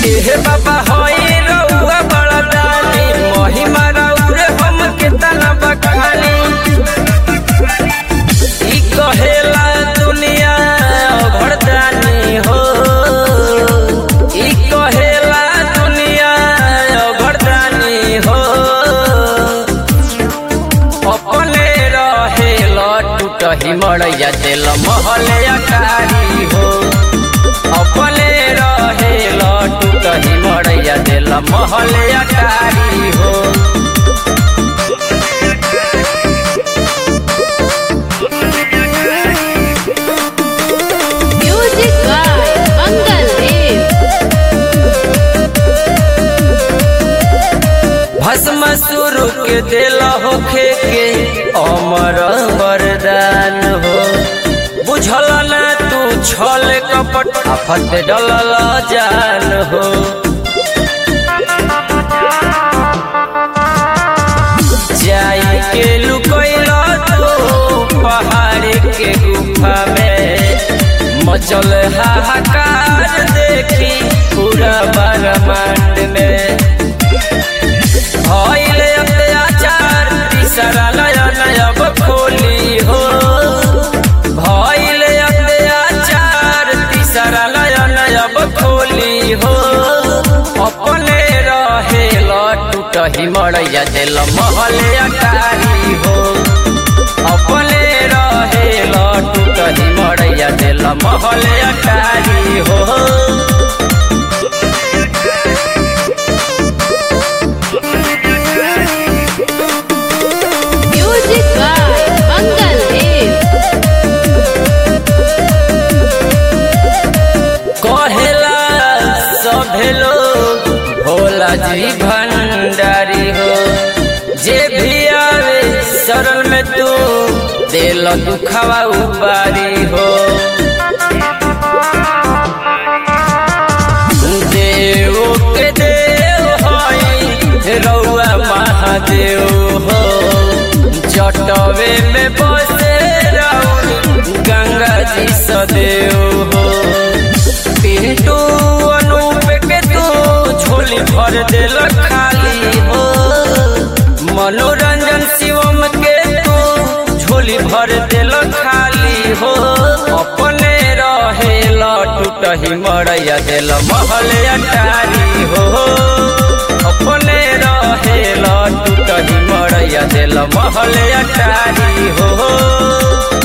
हे बाबा होई रउआ बड़ा दानी महिमा रउरे हम के तना बखानी ई कहेला दुनिया भरदानी हो ई कहेला दुनिया भरदानी हो अपने रहे टूटही मड़ैया दिल महले अटारी हो अपने रहे टूटही मड़ैया दिल महले अटारी हो म्यूजिक बाय मंगल देव। भस्म शुरू के दिल होखे के अमर वरदान हो बुझल ना तू छल कपट आफत डलल जान हो जाई के लुकैल तू पहाड़ के गुफा में मचल हाहाकार देखी पूरा ब्रह्मांड में भइले अत्याचार तीसरा नयन अब खोली हो भइले अत्याचार तीसरा नयन अब खोली हो अपने रहे टूटही मड़ैया दिल महले अटारी हो अपने रहे टूटही मड़ैया दिल महले अटारी हो म्यूजिक बाय मंगल देव। कहेला सभे लोग भोला जी भंडारी हो जे भी आवे शरण में तू दिल दुखवा उबारी हो देव के देव हई रउआ महादेव हो जटवे में बसे राउर गंगा जी सदेव हो पिंटू अनूप के तू झोली भर दिल खाली हो मनोरंजन शिवम के तू झोली भर दिल खाली हो अपने रहे टूटही मड़ैया दिल महले अटारी हो अपने रहे टूटही मड़ैया दिल महले अटारी हो।